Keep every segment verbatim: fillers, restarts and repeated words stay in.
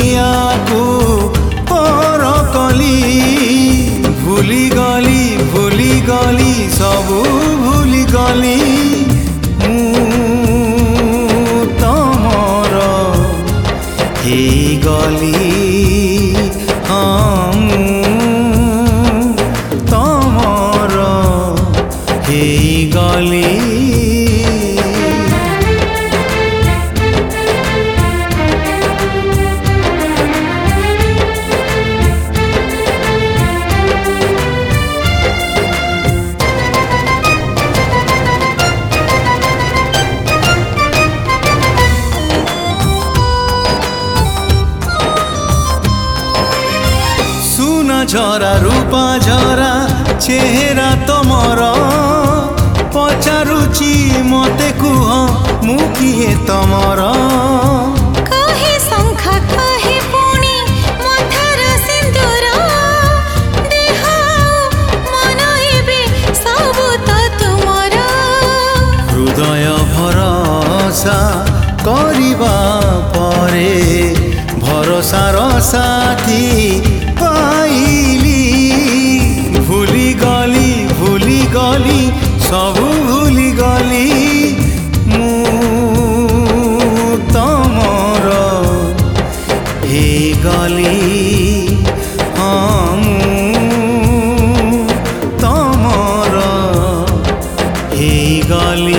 दुनिया को पर कली भूली गली भूली गली सबू भूली गली तमर हे गली हाँ तमर हे गली झरा रूपा झरा चेहरा तमर पचारुची मते कुह मु किए तमर कहे शंख कहे पुणी मथर सिंदूर देह मन एबे सब तो तुमर हृदय भरोसा करिबा परे भरोसार साथी पाइली भूली गली भूली गली सबू भूली गली मु तमर हे गली हाँ मु तमर हे गली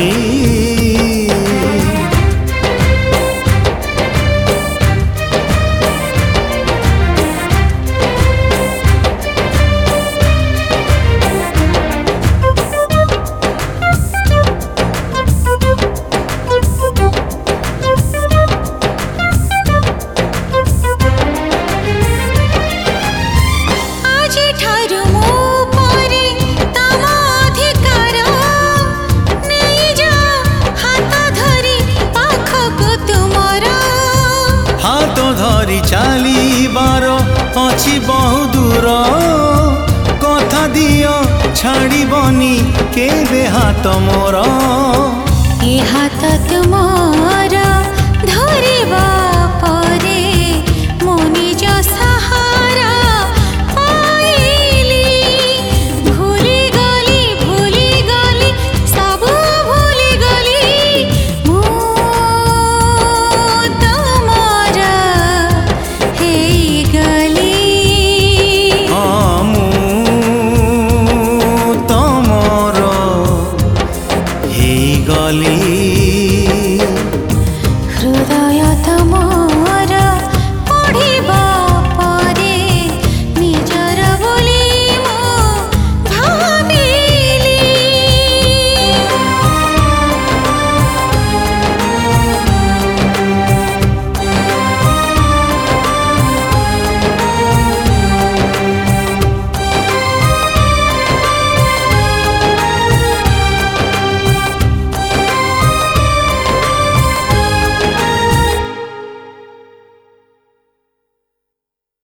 चालीबार अच्छी बहु दूर कथा दियो छाड़बनी केबे हाथ मोर ए हाथ तुमर धरिबा परे मो निज साहा